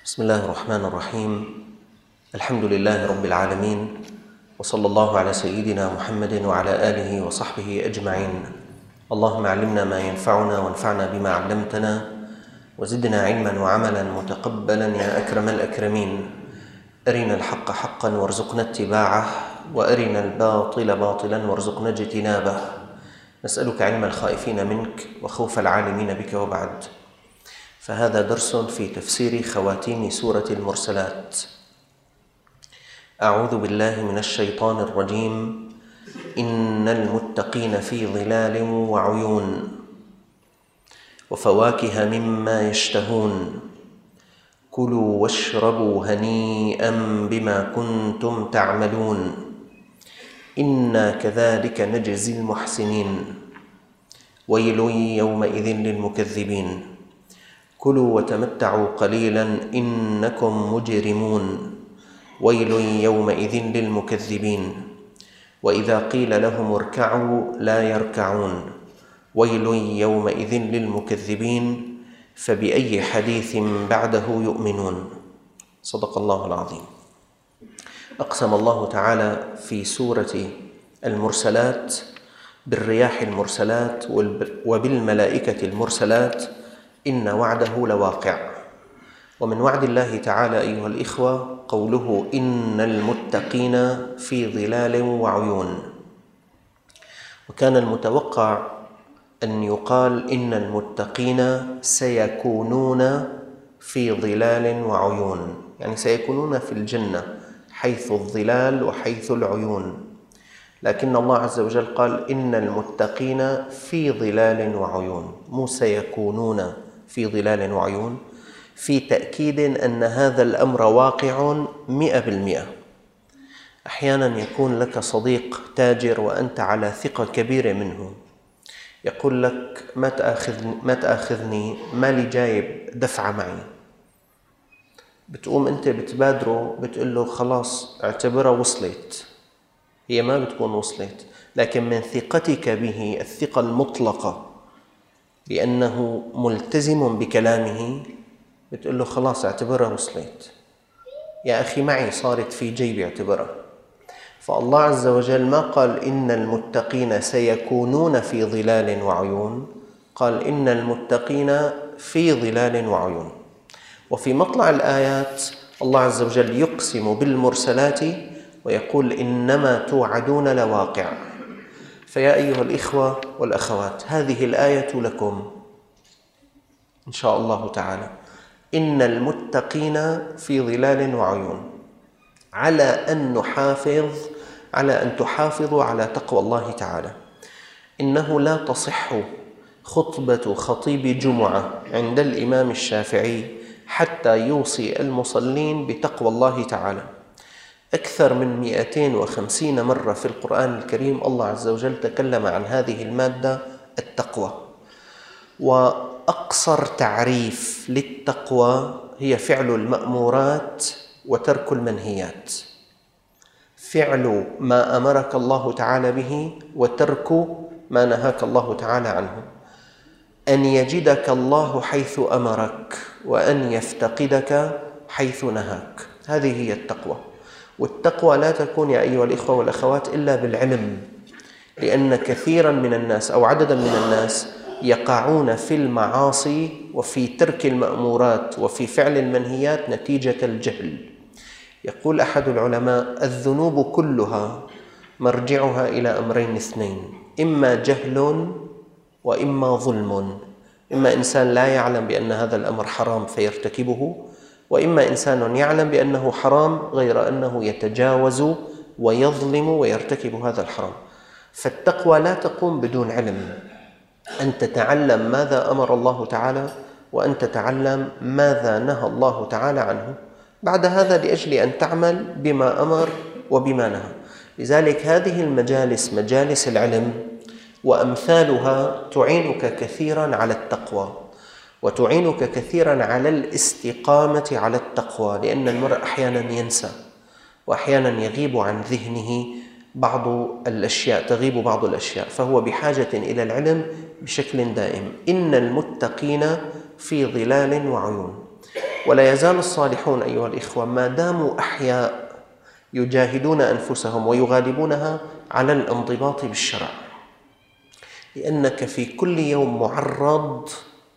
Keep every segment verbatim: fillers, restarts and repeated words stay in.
بسم الله الرحمن الرحيم. الحمد لله رب العالمين، وصلى الله على سيدنا محمد وعلى آله وصحبه أجمعين. اللهم علمنا ما ينفعنا وانفعنا بما علمتنا، وزدنا علما وعملا متقبلا يا أكرم الأكرمين. أرنا الحق حقا وارزقنا اتباعه، وأرنا الباطل باطلا وارزقنا اجتنابه. نسألك علم الخائفين منك وخوف العالمين بك. وبعد، فهذا درس في تفسير خواتيم سورة المرسلات. أعوذ بالله من الشيطان الرجيم. إن المتقين في ظلال وعيون وفواكه مما يشتهون كلوا واشربوا هنيئا بما كنتم تعملون إنا كذلك نجزي المحسنين ويل يومئذ للمكذبين كلوا وتمتعوا قليلا إنكم مجرمون ويل يومئذ للمكذبين وإذا قيل لهم اركعوا لا يركعون ويل يومئذ للمكذبين فبأي حديث بعده يؤمنون. صدق الله العظيم. أقسم الله تعالى في سورة المرسلات بالرياح المرسلات وبالملائكة المرسلات إن وعده لواقع. ومن وعد الله تعالى أيها الإخوة قوله إن المتقين في ظلال وعيون. وكان المتوقع أن يقال إن المتقين سيكونون في ظلال وعيون، يعني سيكونون في الجنة حيث الظلال وحيث العيون، لكن الله عز وجل قال إن المتقين في ظلال وعيون، مو سيكونون في ظلال وعيون، في تأكيد أن هذا الأمر واقع مئة بالمئة. أحيانا يكون لك صديق تاجر وأنت على ثقة كبيرة منه، يقول لك ما تأخذني, ما تأخذني مالي جايب دفعة معي، بتقوم أنت بتبادره بتقول له خلاص اعتبرها وصلت. هي ما بتكون وصلت، لكن من ثقتك به الثقة المطلقة لأنه ملتزم بكلامه بتقول له خلاص اعتبرها وصلت يا أخي، معي صارت في جيبي اعتبرها. فالله عز وجل ما قال إن المتقين سيكونون في ظلال وعيون، قال إن المتقين في ظلال وعيون. وفي مطلع الآيات الله عز وجل يقسم بالمرسلات ويقول إنما توعدون لواقع. فيا أيها الإخوة والأخوات، هذه الآية لكم إن شاء الله تعالى. إن المتقين في ظلال وعيون، على أن نحافظ على أن تحافظوا على تقوى الله تعالى. إنه لا تصح خطبة خطيب جمعة عند الإمام الشافعي حتى يوصي المصلين بتقوى الله تعالى. أكثر من مئتين وخمسين مرة في القرآن الكريم الله عز وجل تكلم عن هذه المادة التقوى. وأقصر تعريف للتقوى هي فعل المأمورات وترك المنهيات، فعل ما أمرك الله تعالى به وترك ما نهاك الله تعالى عنه، أن يجدك الله حيث أمرك وأن يفتقدك حيث نهاك. هذه هي التقوى. والتقوى لا تكون يا أيها الإخوة والأخوات إلا بالعلم، لأن كثيرا من الناس أو عددا من الناس يقعون في المعاصي وفي ترك المأمورات وفي فعل المنهيات نتيجة الجهل. يقول أحد العلماء الذنوب كلها مرجعها إلى أمرين اثنين، إما جهل وإما ظلم. إما إنسان لا يعلم بأن هذا الأمر حرام فيرتكبه، وإما إنسان يعلم بأنه حرام غير أنه يتجاوز ويظلم ويرتكب هذا الحرام. فالتقوى لا تقوم بدون علم، أن تتعلم ماذا أمر الله تعالى وأن تتعلم ماذا نهى الله تعالى عنه، بعد هذا لأجل أن تعمل بما أمر وبما نهى. لذلك هذه المجالس مجالس العلم وأمثالها تعينك كثيرا على التقوى، وتعينك كثيرا على الاستقامة على التقوى، لأن المرء أحيانا ينسى وأحيانا يغيب عن ذهنه بعض الأشياء، تغيب بعض الأشياء، فهو بحاجة إلى العلم بشكل دائم. إن المتقين في ظلال وعيون. ولا يزال الصالحون أيها الإخوة ما داموا أحياء يجاهدون أنفسهم ويغالبونها على الانضباط بالشرع، لأنك في كل يوم معرض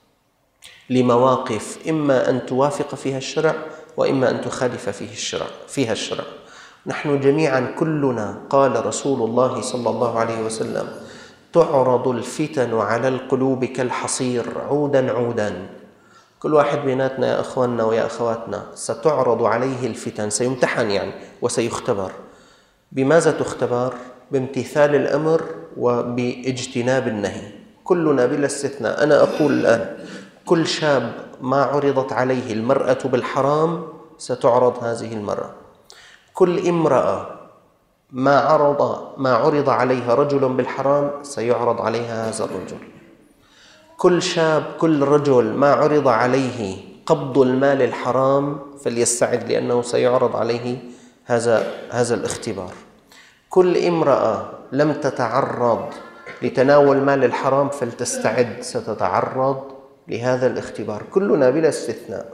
لمواقف إما أن توافق فيها الشرع وإما أن تخالف فيه الشرع فيها الشرع. نحن جميعا كلنا قال رسول الله صلى الله عليه وسلم: تعرض الفتن على القلوب كالحصير عودا عودا. كل واحد بيناتنا يا أخواننا ويا أخواتنا ستعرض عليه الفتن، سيمتحن يعني وسيختبر. بماذا تختبر؟ بامتثال الأمر وباجتناب النهي، كلنا بلا استثناء. أنا أقول الآن كل شاب ما عرضت عليه المرأة بالحرام ستعرض هذه المرأة. كل امرأة ما عرض ما عرض عليها رجل بالحرام سيعرض عليها هذا الرجل. كل شاب كل رجل ما عرض عليه قبض المال الحرام فليستعد، لأنه سيعرض عليه هذا هذا الاختبار. كل امرأة لم تتعرض لتناول مال الحرام فلتستعد، ستتعرض لهذا الاختبار. كلنا بلا استثناء.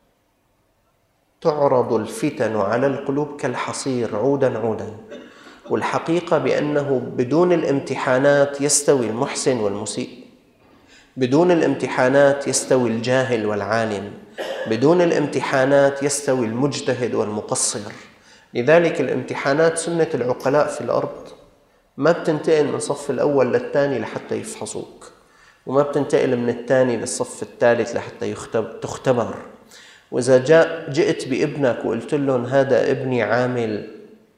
تعرض الفتن على القلوب كالحصير عودا عودا. والحقيقة بأنه بدون الامتحانات يستوي المحسن والمسيء، بدون الامتحانات يستوي الجاهل والعالم، بدون الامتحانات يستوي المجتهد والمقصر. لذلك الامتحانات سنة العقلاء في الأرض، ما بتنتقل من صف الأول للثاني لحتى يفحصوك، وما بتنتقل من الثاني للصف الثالث لحتى تختبر. وإذا جاء جئت بابنك وقلت لهم هذا ابني عامل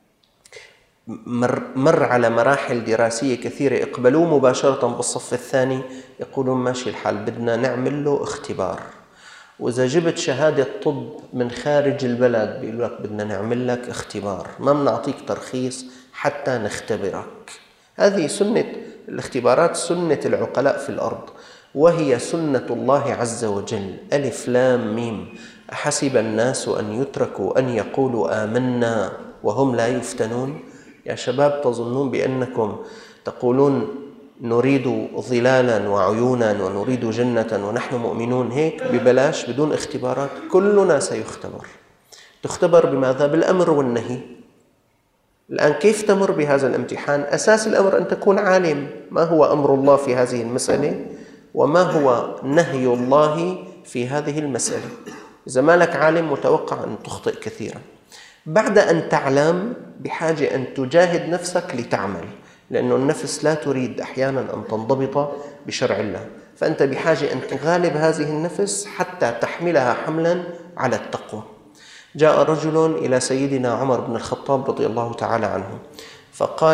مر, مر على مراحل دراسية كثيرة، اقبلوه مباشرة بالصف الثاني، يقولون ماشي الحال، بدنا نعمل له اختبار. وإذا جبت شهادة طب من خارج البلد بيقول لك بدنا نعمل لك اختبار، ما بنعطيك ترخيص حتى نختبرك. هذه سنة الاختبارات، سنة العقلاء في الأرض، وهي سنة الله عز وجل. ألف لام ميم. أحسب الناس أن يتركوا أن يقولوا آمنا وهم لا يفتنون؟ يا شباب تظنون بأنكم تقولون نريد ظلالا وعيونا ونريد جنة ونحن مؤمنون هيك ببلاش بدون اختبارات؟ كلنا سيختبر. تختبر بماذا؟ بالأمر والنهي. الآن كيف تمر بهذا الامتحان؟ أساس الأمر أن تكون عالم ما هو أمر الله في هذه المسألة وما هو نهي الله في هذه المسألة. إذا ما لك عالم متوقع أن تخطئ كثيرا. بعد أن تعلم بحاجة أن تجاهد نفسك لتعمل، لأن النفس لا تريد أحيانا أن تنضبط بشرع الله، فأنت بحاجة أن تغالب هذه النفس حتى تحملها حملا على التقوى. جاء رجل إلى سيدنا عمر بن الخطاب رضي الله تعالى عنه فقال: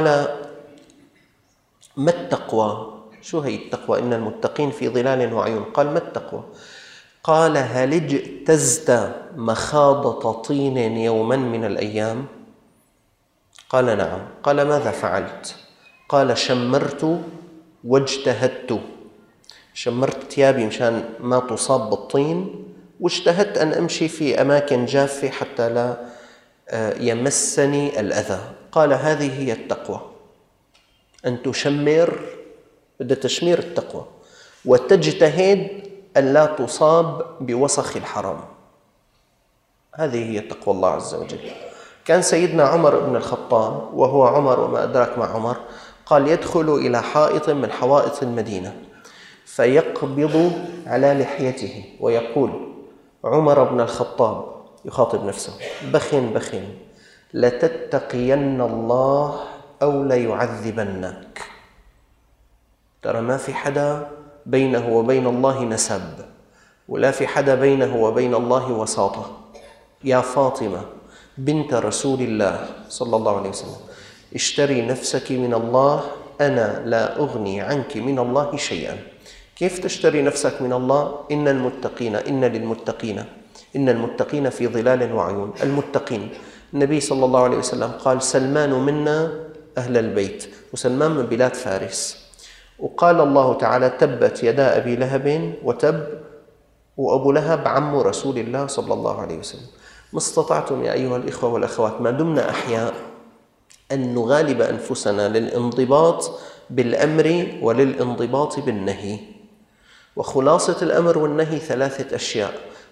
ما التقوى؟ شو هي التقوى؟ إن المتقين في ظلال وعيون. قال: ما التقوى؟ قال: هل اجتزت مخاضة طين يوما من الأيام؟ قال: نعم. قال: ماذا فعلت؟ قال: شمرت واجتهدت. شمرت ثيابي مشان ما تصاب بالطين، واجتهدت أن أمشي في أماكن جافة حتى لا يمسني الأذى. قال: هذه هي التقوى، أن تشمر، بدأ تشمير التقوى، وتجتهد أن لا تصاب بوسخ الحرام. هذه هي تقوى الله عز وجل. كان سيدنا عمر بن الخطاب وهو عمر وما أدراك مع عمر، قال: يدخل إلى حائط من حوائط المدينة فيقبض على لحيته ويقول: عمر بن الخطاب، يخاطب نفسه، بخ بخ لتتقين الله أو ليعذبنك. ترى ما في حدا بينه وبين الله نسب، ولا في حدا بينه وبين الله وساطة. يا فاطمة بنت رسول الله صلى الله عليه وسلم، اشتري نفسك من الله، أنا لا أغني عنك من الله شيئا. كيف تشتري نفسك من الله؟ إن المتقين إن للمتقين إن المتقين في ظلال وعيون. المتقين، النبي صلى الله عليه وسلم قال: سلمان منا أهل البيت، وسلمان من بلاد فارس. وقال الله تعالى: تبت يدا أبي لهب وتب، وأبو لهب عم رسول الله صلى الله عليه وسلم. ما استطعتم يا أيها الإخوة والأخوات ما دمنا أحياء أن نغالب أنفسنا للانضباط بالأمر وللانضباط بالنهي. وخلاصة الأمر والنهي ثلاثة أشياء: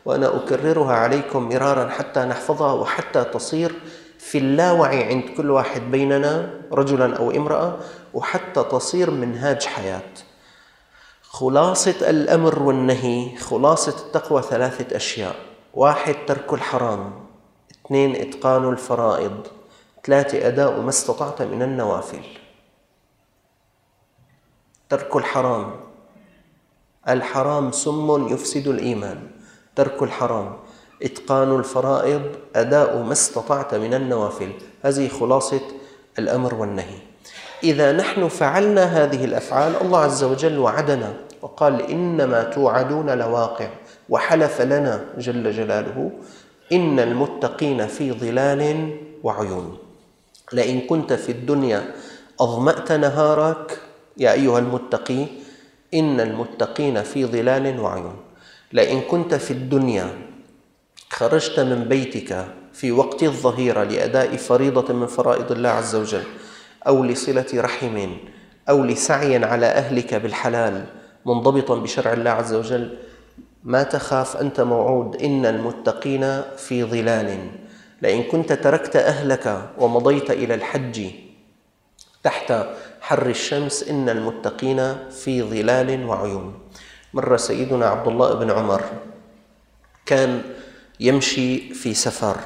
وأنا أكررها عليكم مرارا حتى نحفظها وحتى تصير في اللاوعي عند كل واحد بيننا رجلا أو امرأة، وحتى تصير منهاج حياة. خلاصة الأمر والنهي، خلاصة التقوى ثلاثة أشياء: واحد، ترك الحرام. اثنين، إتقان الفرائض. ثلاثة، أداء ما استطعت من النوافل. ترك الحرام، الحرام سم يفسد الإيمان. ترك الحرام، إتقان الفرائض، أداء ما استطعت من النوافل. هذه خلاصة الأمر والنهي. إذا نحن فعلنا هذه الأفعال، الله عز وجل وعدنا وقال: إنما توعدون لواقع، وحلف لنا جل جلاله: إن المتقين في ظلال وعيون. لئن كنت في الدنيا أظمأت نهارك يا أيها المتقي، إن المتقين في ظلال وعيون. لئن كنت في الدنيا خرجت من بيتك في وقت الظهيرة لأداء فريضة من فرائض الله عز وجل، أو لصلة رحم، أو لسعي على أهلك بالحلال منضبطا بشرع الله عز وجل، ما تخاف، أنت موعود. إن المتقين في ظلال. لئن كنت تركت أهلك ومضيت إلى الحج تحت حر الشمس، إن المتقين في ظلال وعيون. مر سيدنا عبد الله بن عمر كان يمشي في سفر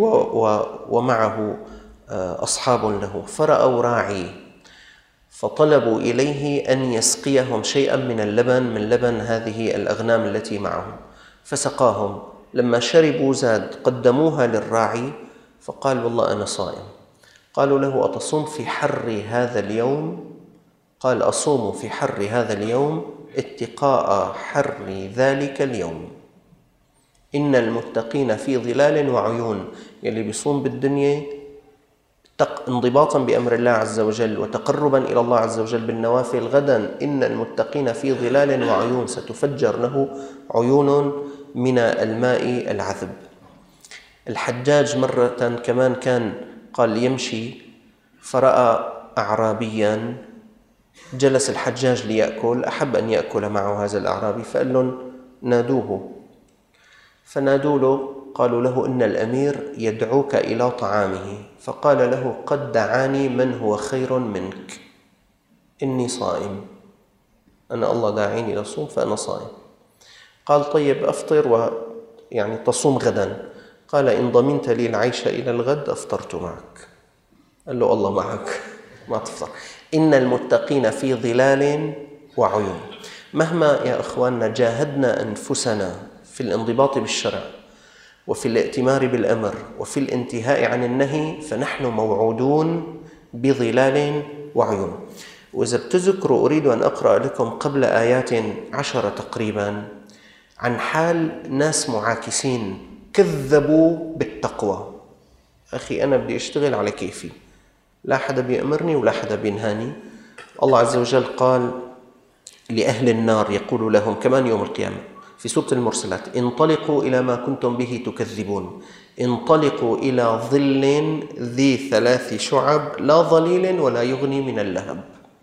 ومعه أصحاب له، فرأوا راعي فطلبوا إليه أن يسقيهم شيئا من اللبن من لبن هذه الأغنام التي معهم، فسقاهم. لما شربوا زاد، قدموها للراعي فقال: والله أنا صائم. قالوا له: أتصوم في حر هذا اليوم؟ قال: أصوم في حر هذا اليوم اتقاء حر ذلك اليوم. إن المتقين في ظلال وعيون. يلي بيصوم بالدنيا انضباطا بأمر الله عز وجل وتقربا إلى الله عز وجل بالنوافل، غدا إن المتقين في ظلال وعيون، ستفجر له عيون من الماء العذب. الحجاج مرة كمان كان قال يمشي فرأى أعرابيا، جلس الحجاج ليأكل، أحب أن يأكل معه هذا الأعرابي، فقال لهم: نادوه. فنادوا له، قالوا له: إن الأمير يدعوك إلى طعامه. فقال له: قد دعاني من هو خير منك، إني صائم، أنا الله داعيني للصوم فأنا صائم. قال: طيب أفطر ويعني تصوم غدا. قال: إن ضمنت لي العيش إلى الغد أفطرت معك. قال له: الله معك، ما تفطر. إن المتقين في ظلال وعيون. مهما يا أخواننا جاهدنا أنفسنا في الانضباط بالشرع وفي الائتمار بالأمر وفي الانتهاء عن النهي، فنحن موعودون بظلال وعيون. وإذا بتذكروا أريد أن أقرأ لكم قبل آيات عشرة تقريبا عن حال ناس معاكسين كذبوا بالتقوى. أخي أنا بدي أشتغل على كيفي، لا حدا بيأمرني ولا حدا بينهاني. الله عز وجل قال لأهل النار، يقول لهم كمان يوم القيامة في سورة المرسلات: انطلقوا إلى ما كنتم به تكذبون، انطلقوا إلى ظل ذي ثلاث شعب لا ظليل ولا يغني من اللهب.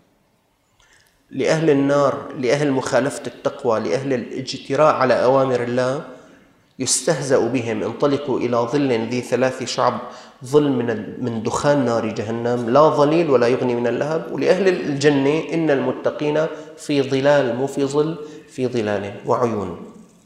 لأهل النار، لأهل مخالفة التقوى، لأهل الاجتراء على أوامر الله، يستهزأ بهم: انطلقوا إلى ظل ذي ثلاث شعب، ظل من من دخان نار جهنم، لا ظليل ولا يغني من اللهب. ولأهل الجنة: إن المتقين في ظلال، مو في ظل، في ظلال وعيون،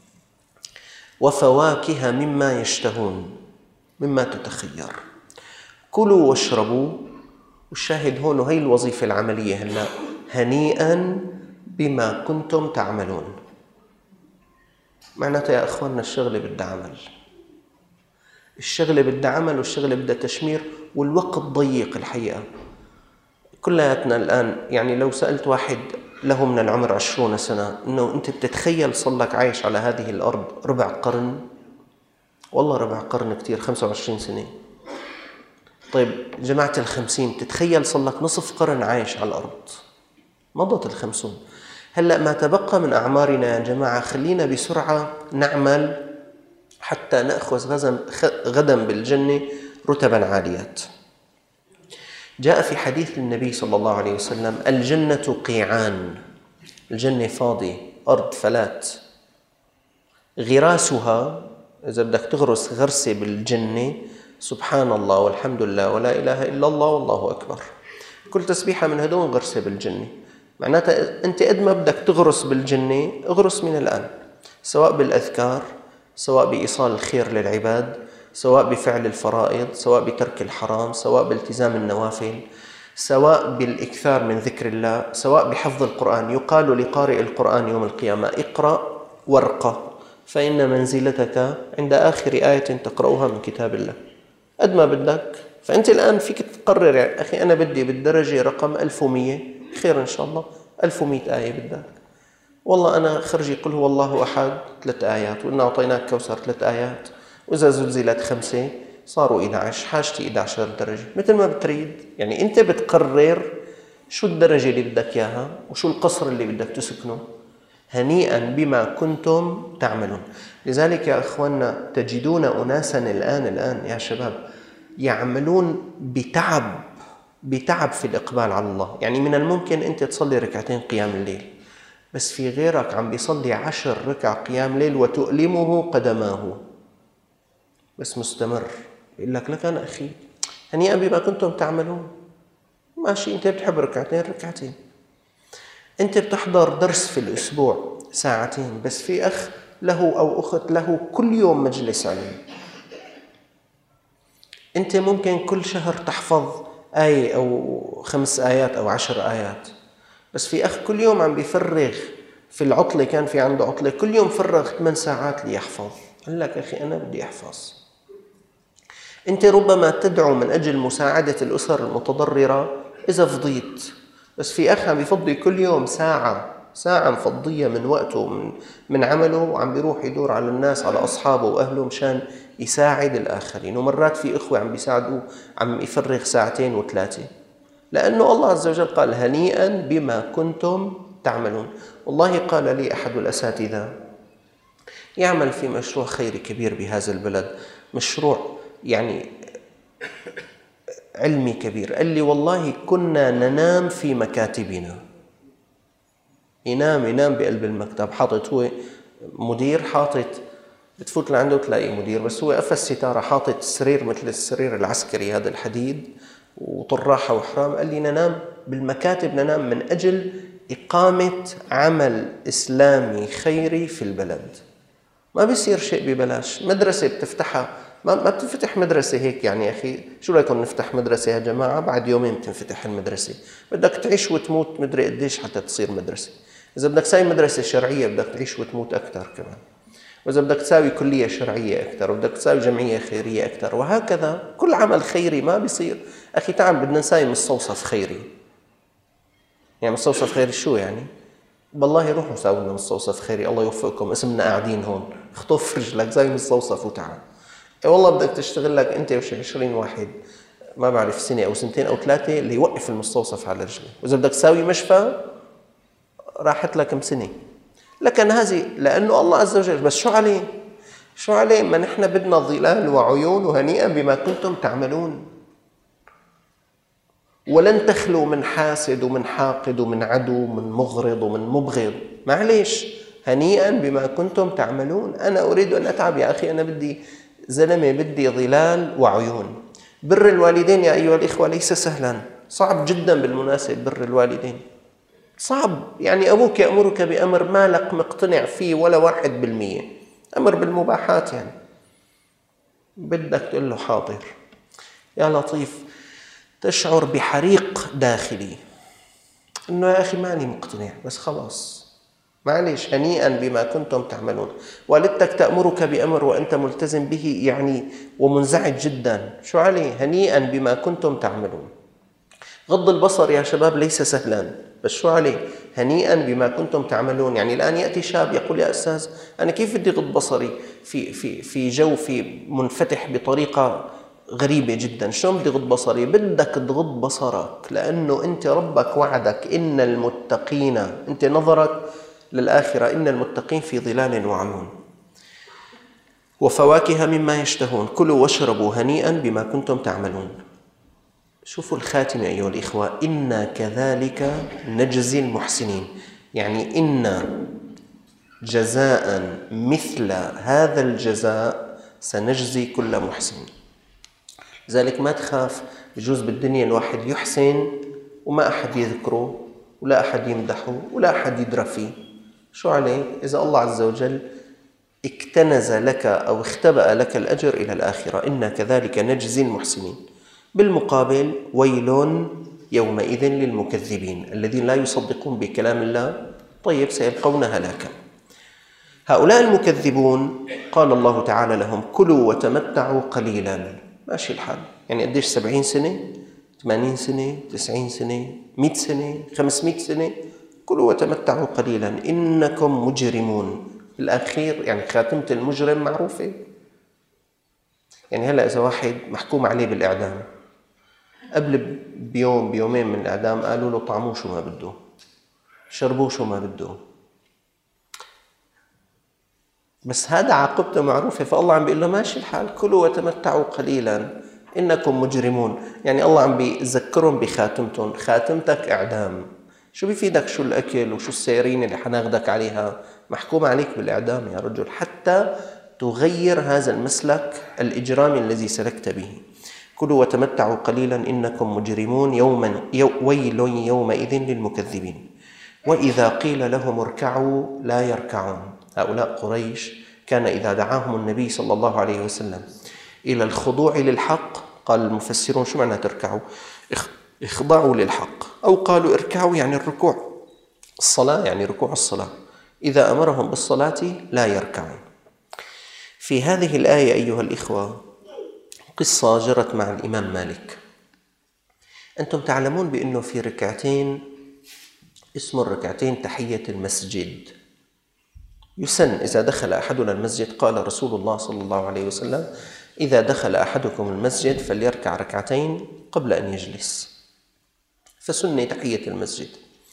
وفواكه مما يشتهون، مما تتخير. كلوا واشربوا. والشاهد هون، وهي الوظيفة العملية هلا: هنيئا بما كنتم تعملون. معناتها يا أخواننا الشغلة بدها عمل، الشغلة بدها عمل، والشغلة بدها تشمير، والوقت ضيق الحقيقة. كلياتنا الآن يعني لو سألت واحد له من العمر عشرون سنة إنه أنت بتتخيل صلك عايش على هذه الأرض ربع قرن؟ والله ربع قرن كتير، خمسة وعشرين سنة. طيب جماعة الخمسين، تتخيل صلك نصف قرن عايش على الأرض، مضت الخمسون. هلأ ما تبقى من أعمارنا يا جماعة خلينا بسرعة نعمل حتى نأخذ غدا بالجنة رتبا عاليات. جاء في حديث النبي صلى الله عليه وسلم: الجنة قيعان، الجنة فاضي، أرض فلات، غراسها إذا بدك تغرس غرسة بالجنة سبحان الله والحمد لله ولا إله إلا الله والله أكبر، كل تسبيحة من هدول غرسة بالجنة. معناتها أنت قد ما بدك تغرس بالجنة اغرس من الآن، سواء بالأذكار، سواء بإيصال الخير للعباد، سواء بفعل الفرائض، سواء بترك الحرام، سواء بالتزام النوافل، سواء بالإكثار من ذكر الله، سواء بحفظ القرآن. يقال لقارئ القرآن يوم القيامة اقرأ وارقى فإن منزلتك عند آخر آية تقرأها من كتاب الله. قد ما بدك. فأنت الآن فيك تقرر يعني أخي أنا بدي بالدرجة رقم ألف ومية، خير إن شاء الله، ألف ومئة آية بدك. والله أنا خرجي قل هو الله أحد ثلاث آيات، وإنا أعطيناك كوثر ثلاث آيات، وإذا زلزلت خمسة صاروا إحدى عشر، حاجتي إحدى عشر درجة، مثل ما بتريد. يعني أنت بتقرر شو الدرجة اللي بدك إياها وشو القصر اللي بدك تسكنه. هنيئا بما كنتم تعملون. لذلك يا أخواننا تجدون أناسا الآن الآن يا شباب يعملون بتعب بتعب في الإقبال على الله. يعني من الممكن أنت تصلي ركعتين قيام الليل، بس في غيرك عم بيصلي عشر ركع قيام ليل وتؤلمه قدماه، بس مستمر. يقول لك لك أنا أخي هنيئا بما كنتم تعملون. ماشي، أنت بتحب ركعتين ركعتين، أنت بتحضر درس في الأسبوع ساعتين، بس في أخ له أو أخت له كل يوم مجلس علم. أنت ممكن كل شهر تحفظ آية أو خمس آيات أو عشر آيات، بس في أخ كل يوم عم بيفرغ في العطلة، كان في عنده عطلة كل يوم فرغ ثمان ساعات ليحفظ. قال لك أخي أنا بدي أحفظ. أنت ربما تدعو من أجل مساعدة الأسر المتضررة إذا فضيت، بس في أخ عم بيفضي كل يوم ساعة ساعة مفضية من وقته من, من عمله، وعم بيروح يدور على الناس على أصحابه وأهله مشان يساعد الآخرين. ومرات في إخوة عم بيساعدوا عم يفرغ ساعتين وثلاثة، لأنه الله عز وجل قال هنيئا بما كنتم تعملون. والله قال لي أحد الأساتذة يعمل في مشروع خيري كبير بهذا البلد، مشروع يعني علمي كبير، قال لي والله كنا ننام في مكاتبنا. ينام ينام بقلب المكتب، حاطط هو مدير، حاطط بتفوت لعنده تلاقي مدير، بس هو قفل ستارة، حاطط سرير مثل السرير العسكري هذا الحديد وطراحة وحرام. قال لي ننام بالمكاتب، ننام من أجل إقامة عمل إسلامي خيري في البلد. ما بيصير شيء ببلاش. مدرسة بتفتحها ما ما بتنفتح مدرسة هيك يعني يا أخي شو رايكم نفتح مدرسة يا جماعة بعد يومين بتنفتح المدرسة. بدك تعيش وتموت مدري قديش حتى تصير مدرسة. إذا بدك تساوي مدرسة شرعية بدك تعيش وتموت أكثر كمان، وإذا بدك تساوي كلية شرعية أكثر، وبدك تساوي جمعية خيرية أكثر، وهكذا. كل عمل خيري ما بيصير. أخي تعال بدنا نساوي مستوصف خيري. يعني مستوصف خيري شو يعني؟ بالله روحوا ساووا لنا مستوصف خيري، الله يوفقكم، اسمنا قاعدين هون، اخطف رجلك زي مستوصف وتعال. اي والله بدك تشتغل لك انت وشي عشرين واحد ما بعرف سنه او سنتين او ثلاثه اللي يوقف المستوصف على رجله، واذا بدك تساوي مشفى راحت لك كم سنه. لكن هذه لانه الله عز وجل. بس شو عليه؟ شو عليه؟ ما نحن بدنا ظلال وعيون وهنيئا بما كنتم تعملون. ولن تخلو من حاسد ومن حاقد ومن عدو ومن مغرض ومن مبغض. معليش، هنيئا بما كنتم تعملون. أنا أريد أن أتعب يا أخي، أنا بدي زلمة، بدي ظلال وعيون. بر الوالدين يا أيها الإخوة ليس سهلا، صعب جدا بالمناسبة. بر الوالدين صعب. يعني أبوك يأمرك بأمر ما لك مقتنع فيه ولا واحد بالمية، أمر بالمباحات، يعني بدك تقول له حاضر. يا لطيف، تشعر بحريق داخلي إنه يا أخي ماني مقتنع، بس خلاص معليش، هنيئا بما كنتم تعملون. والدتك تأمرك بأمر وأنت ملتزم به يعني ومنزعج جدا، شو عليه؟ هنيئا بما كنتم تعملون. غض البصر يا شباب ليس سهلا، بس شو عليه؟ هنيئا بما كنتم تعملون. يعني الآن يأتي شاب يقول يا أستاذ أنا كيف بدي غض بصري في في في جو في منفتح بطريقة غريبة جدا، شلون بدي غض بصري؟ بدك تغض بصرك لأنه أنت ربك وعدك إن المتقين، أنت نظرك للآخرة، إن المتقين في ظلال وعيون وفواكه مما يشتهون كلوا واشربوا هنيئا بما كنتم تعملون. شوفوا الخاتمة أيها الإخوة، إنا كذلك نجزي المحسنين. يعني إنا جزاء مثل هذا الجزاء سنجزي كل محسن. لذلك ما تخاف، بجوز بالدنيا الواحد يحسن وما أحد يذكره ولا أحد يمدحه ولا أحد يدرى فيه، شو عليه؟ إذا الله عز وجل اكتنز لك أو اختبأ لك الأجر إلى الآخرة، إنا كذلك نجزي المحسنين. بالمقابل ويل يومئذ للمكذبين الذين لا يصدقون بكلام الله، طيب سيلقون هلاكا. هؤلاء المكذبون قال الله تعالى لهم كلوا وتمتعوا قليلا. ماشي الحال، يعني قديش؟ سبعين سنة، ثمانين سنة، تسعين سنة، مئة سنة، خمسمئة سنة، كلوا وتمتعوا قليلا إنكم مجرمون. الأخير يعني خاتمة المجرم معروفة. يعني هلأ إذا واحد محكوم عليه بالإعدام، قبل بيوم بيومين من الإعدام قالوا له طعموه شو ما بده، شربوه شو ما بده، بس هذا عاقبته معروفة. فالله عم بيقول له ماشي الحال، كلوا وتمتعوا قليلا إنكم مجرمون. يعني الله عم بيذكرهم بخاتمتهم. خاتمتك إعدام، شو بيفيدك شو الأكل وشو السيرين اللي حناخدك عليها؟ محكوم عليك بالإعدام يا رجل، حتى تغير هذا المسلك الإجرامي الذي سلكت به. كلوا وتمتعوا قليلا إنكم مجرمون يوما يو ويل يومئذ للمكذبين. وإذا قيل لهم اركعوا لا يركعون. هؤلاء قريش كان إذا دعاهم النبي صلى الله عليه وسلم إلى الخضوع للحق، قال المفسرون شو معنى تركعوا؟ اخضعوا للحق، أو قالوا اركعوا يعني الركوع، الصلاة يعني ركوع الصلاة. إذا أمرهم بالصلاة لا يركعون. في هذه الآية أيها الإخوة قصة جرت مع الإمام مالك. أنتم تعلمون بأنه في ركعتين اسم الركعتين تحية المسجد. يسن إذا دخل أحدنا المسجد، قال رسول الله صلى الله عليه وسلم إذا دخل أحدكم المسجد فليركع ركعتين قبل أن يجلس، فسنة تحية المسجد.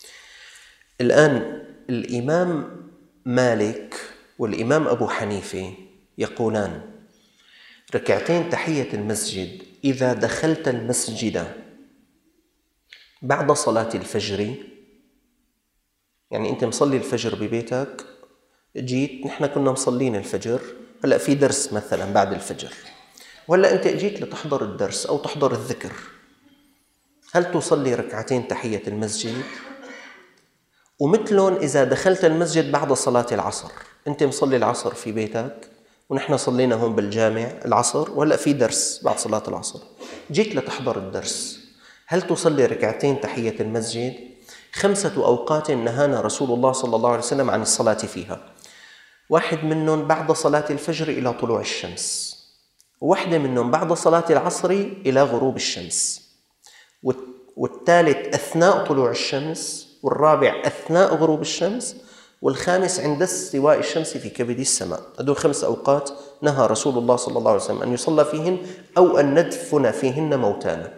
الآن الإمام مالك والإمام أبو حنيفة يقولان ركعتين تحية المسجد إذا دخلت المسجد بعد صلاة الفجر، يعني أنت مصلي الفجر ببيتك، جيت، نحن كنا مصلين الفجر، هلأ في درس مثلا بعد الفجر، وهلأ أنت جيت لتحضر الدرس أو تحضر الذكر، هل تصلي ركعتين تحية المسجد؟ ومثلهم إذا دخلت المسجد بعد صلاة العصر، أنت مصلي العصر في بيتك ونحن صلينا هون بالجامع العصر، وهلأ في درس بعد صلاة العصر، جيت لتحضر الدرس، هل تصلي ركعتين تحية المسجد؟ خمسة أوقات نهانا رسول الله صلى الله عليه وسلم عن الصلاة فيها، واحد منهم بعد صلاة الفجر إلى طلوع الشمس، وواحدة منهم بعد صلاة العصر إلى غروب الشمس، والثالث أثناء طلوع الشمس، والرابع أثناء غروب الشمس، والخامس عند استواء الشمس في كبد السماء. هذول خمس أوقات نهى رسول الله صلى الله عليه وسلم أن يصلى فيهن أو أن ندفن فيهن موتانا.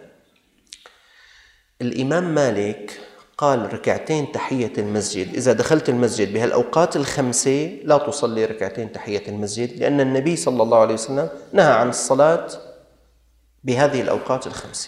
الإمام مالك قال ركعتين تحية المسجد إذا دخلت المسجد بهالأوقات الخمسة لا تصلي ركعتين تحية المسجد، لأن النبي صلى الله عليه وسلم نهى عن الصلاة بهذه الأوقات الخمسة.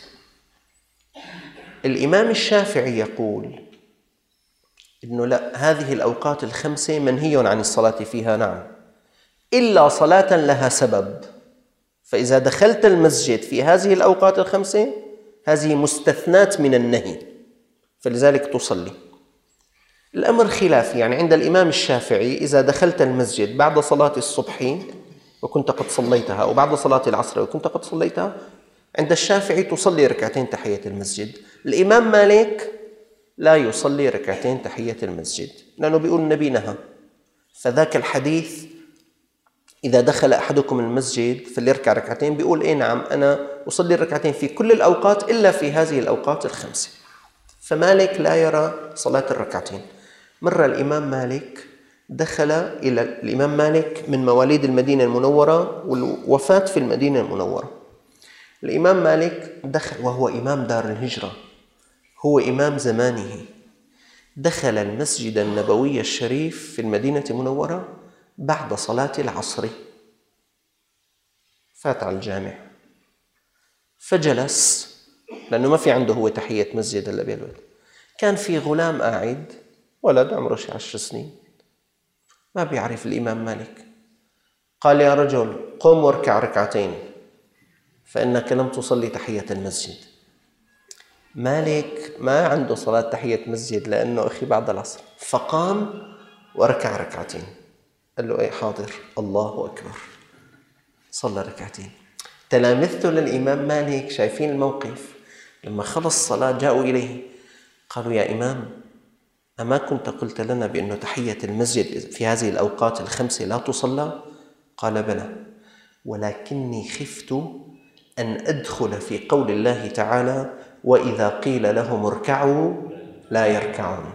الإمام الشافعي يقول إنه لا، هذه الأوقات الخمسة منهي عن الصلاة فيها، نعم، إلا صلاة لها سبب، فإذا دخلت المسجد في هذه الأوقات الخمسة هذه مستثنات من النهي، فلذلك تصلي. الأمر خلافي، يعني عند الإمام الشافعي إذا دخلت المسجد بعد صلاة الصبح وكنت قد صليتها أو بعد صلاة العصر وكنت قد صليتها، عند الشافعي تصلي ركعتين تحية المسجد. الإمام مالك لا يصلي ركعتين تحية المسجد، لأنه بيقول النبي نهى. فذاك الحديث إذا دخل أحدكم المسجد فليركع ركعتين، بيقول إيه نعم، أنا أصلي الركعتين في كل الأوقات إلا في هذه الأوقات الخمسة. فمالك لا يرى صلاة الركعتين. مرة الإمام مالك دخل إلى الإمام مالك من مواليد المدينة المنورة والوفاة في المدينة المنورة. الإمام مالك دخل وهو إمام دار الهجرة، هو إمام زمانه، دخل المسجد النبوي الشريف في المدينة المنورة بعد صلاة العصر، فات على الجامع فجلس، لأنه ما في عنده هو تحية مسجد إلا بالبيت. كان في غلام قاعد، ولد عمره شي عشر سنين، ما بيعرف الإمام مالك. قال يا رجل قم واركع ركعتين فإنك لم تصلي تحية المسجد. مالك ما عنده صلاة تحية مسجد لأنه أخي بعد العصر، فقام وركع ركعتين. قال له إيه حاضر، الله أكبر، صلى ركعتين. تلامذته للإمام مالك شايفين الموقف، لما خلص صلاة جاءوا إليه قالوا يا إمام أما كنت قلت لنا بأن تحية المسجد في هذه الأوقات الخمسة لا تصلى؟ قال بلى، ولكني خفت أن أدخل في قول الله تعالى وإذا قيل لهم اركعوا لا يركعون.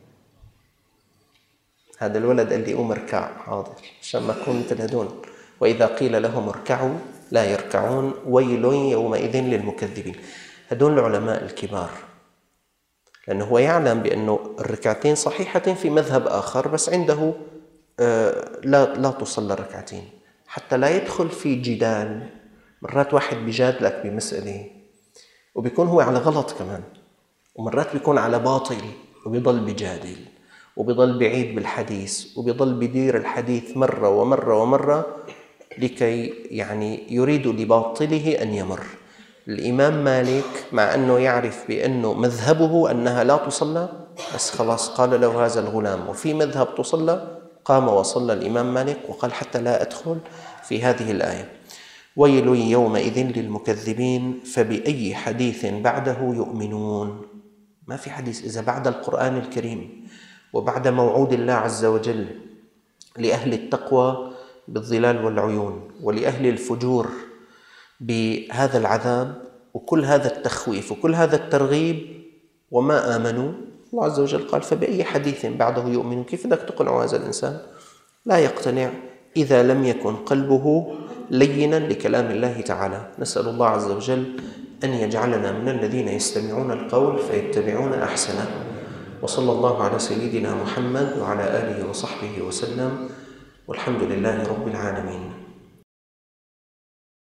هذا الولد قال لي قوم اركع، حاضر، عشان ما أكون مثل هدول. وإذا قيل لهم اركعوا لا يركعون ويل يومئذ للمكذبين. هدول العلماء الكبار، لأنه هو يعلم بأنه الركعتين صحيحة في مذهب آخر، بس عنده آه لا, لا تصلى الركعتين، حتى لا يدخل في جدال. مرات واحد بيجادلك بمسألة وبيكون هو على غلط كمان، ومرات بيكون على باطل وبيضل بيجادل وبيضل بعيد بالحديث وبيضل بدير الحديث مرة ومرة ومرة لكي يعني يريد لباطله أن يمر. الإمام مالك مع أنه يعرف بأنه مذهبه أنها لا تصلى، بس خلاص قال له هذا الغلام وفي مذهب تصلى، قام وصلى الإمام مالك وقال حتى لا أدخل في هذه الآية ويل يومئذ للمكذبين فبأي حديث بعده يؤمنون. ما في حديث إذا بعد القرآن الكريم وبعد موعود الله عز وجل لأهل التقوى بالظلال والعيون ولأهل الفجور بهذا العذاب وكل هذا التخويف وكل هذا الترغيب وما آمنوا، الله عز وجل قال فبأي حديث بعده يؤمنون. كيف بدك تقنع هذا الإنسان؟ لا يقتنع إذا لم يكن قلبه لينا لكلام الله تعالى. نسأل الله عز وجل أن يجعلنا من الذين يستمعون القول فيتبعون أحسنه. وصلى الله على سيدنا محمد وعلى آله وصحبه وسلم، والحمد لله رب العالمين.